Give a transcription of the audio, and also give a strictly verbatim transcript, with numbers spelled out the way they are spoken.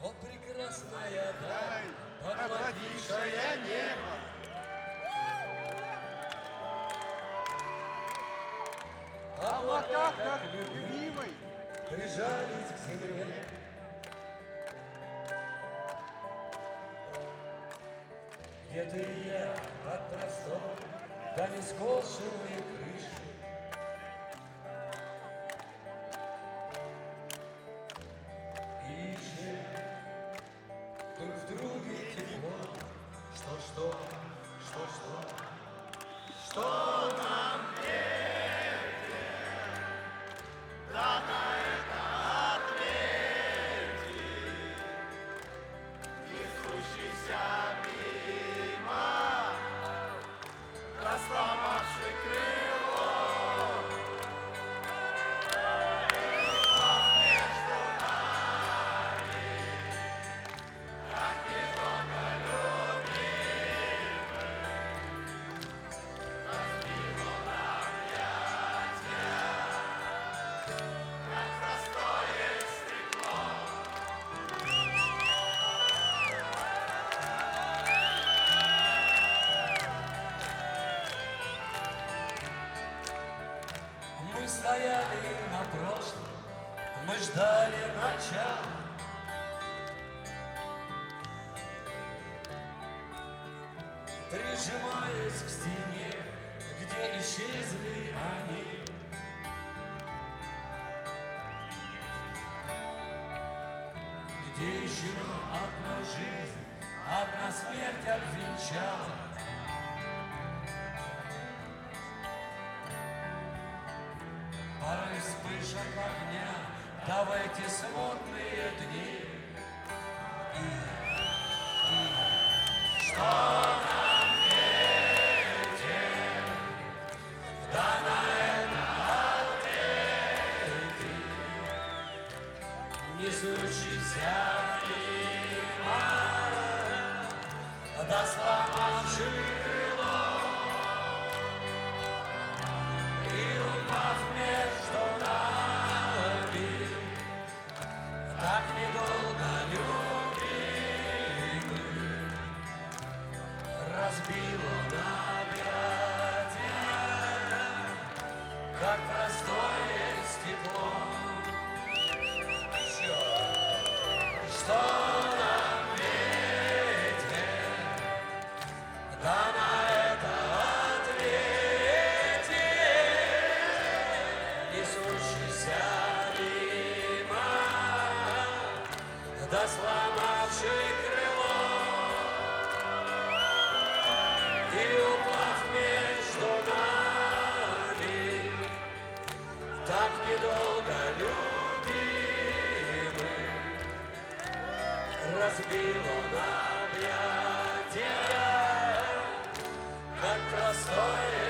О, прекрасная даль, охладившая небо, облака, как любимый, прижались к земле. Где ты и я от простор до нескошенной крыши, ищем друг в друге тепло. Что-что, что-что, что нам верьте, да на это ответь, несущийся мимо, расслабавший крыло. Мы стояли на прошлом, мы ждали начала. Прижимаясь к стене, где исчезли они. Где еще одна жизнь, одна смерть обвенчала. Порой вспышек огня, да в эти смутные дни. И, и, что нам ветер, да на это ответы, несущийся мимо, да сломавший крыло. И упав между нами, так недолго любимый, разбил он объятия, как простое стекло. Еще. Что нам ветер, да на это ответь, несущийся мимо, да сломавший крыло. И упав между нами, так недолго любимый, разбил он объятия, как простое